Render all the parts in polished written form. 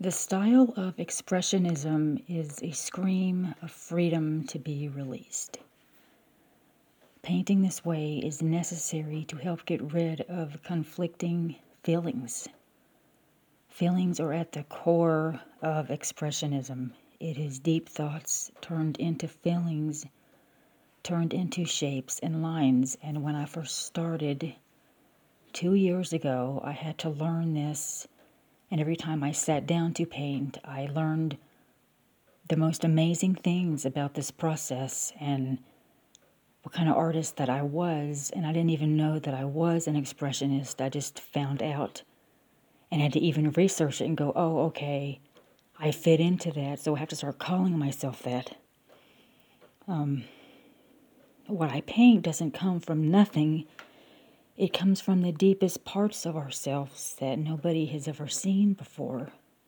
The style of expressionism is a scream of freedom to be released. Painting this way is necessary to help get rid of conflicting feelings. Feelings are at the core of expressionism. It is deep thoughts turned into feelings, turned into shapes and lines. And when I first started 2 years ago, I had to learn this. And every time I sat down to paint, I learned the most amazing things about this process and what kind of artist that I was. And I didn't even know that I was an expressionist. I just found out and had to even research it and go, oh, okay, I fit into that, so I have to start calling myself that. What I paint doesn't come from nothing. It comes from the deepest parts of ourselves that nobody has ever seen before.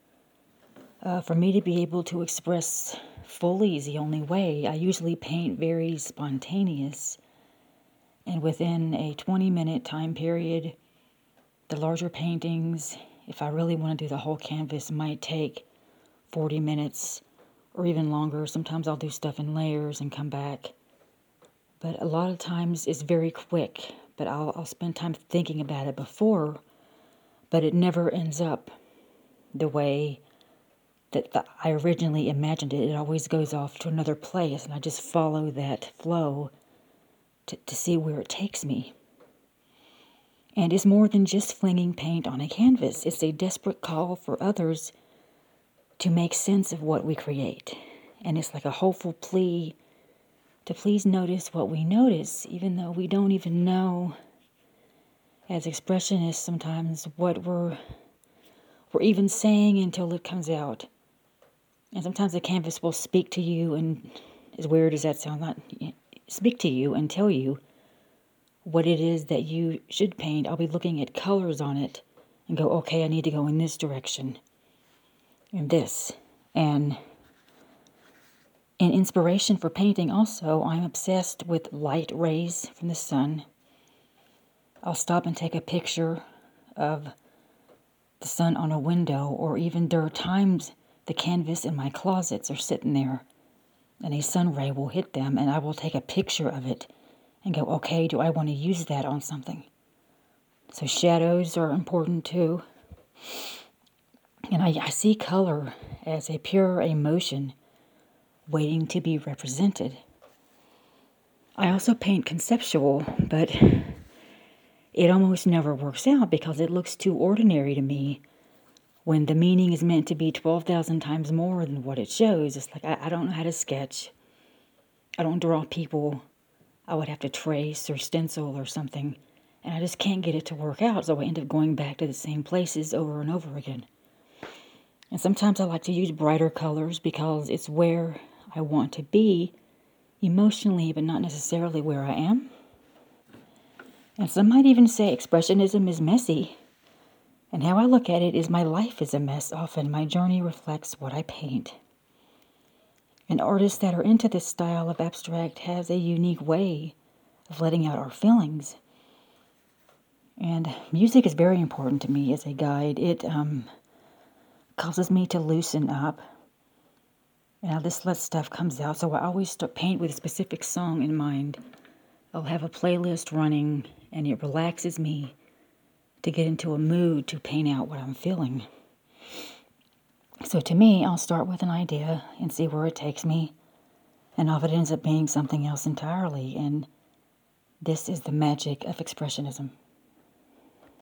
For me to be able to express fully is the only way. I usually paint very spontaneous, and within a 20-minute time period, the larger paintings, if I really want to do the whole canvas, might take 40 minutes or even longer. Sometimes I'll do stuff in layers and come back. But a lot of times it's very quick, but I'll spend time thinking about it before, but it never ends up the way that I originally imagined it. It always goes off to another place, and I just follow that flow to see where it takes me. And it's more than just flinging paint on a canvas. It's a desperate call for others to make sense of what we create. And it's like a hopeful plea to please notice what we notice, even though we don't even know, as expressionists sometimes, what we're even saying until it comes out. And sometimes the canvas will speak to you, and as weird as that sounds, speak to you and tell you what it is that you should paint. I'll be looking at colors on it and go, okay, I need to go in this direction and this. And in inspiration for painting also, I'm obsessed with light rays from the sun. I'll stop and take a picture of the sun on a window, or even there are times the canvas in my closets are sitting there and a sun ray will hit them, and I will take a picture of it and go, okay, do I want to use that on something? So shadows are important too. And I see color as a pure emotion waiting to be represented. I also paint conceptual, but it almost never works out because it looks too ordinary to me when the meaning is meant to be 12,000 times more than what it shows. It's like I don't know how to sketch. I don't draw people. I would have to trace or stencil or something, and I just can't get it to work out, so I end up going back to the same places over and over again. And sometimes I like to use brighter colors because it's where I want to be emotionally, but not necessarily where I am. And some might even say expressionism is messy, and how I look at it is my life is a mess often. My journey reflects what I paint. And artists that are into this style of abstract has a unique way of letting out our feelings. And music is very important to me as a guide. It causes me to loosen up. And how this let stuff comes out. So I always paint with a specific song in mind. I'll have a playlist running, and it relaxes me to get into a mood to paint out what I'm feeling. So to me, I'll start with an idea and see where it takes me, and often it ends up being something else entirely. And this is the magic of expressionism.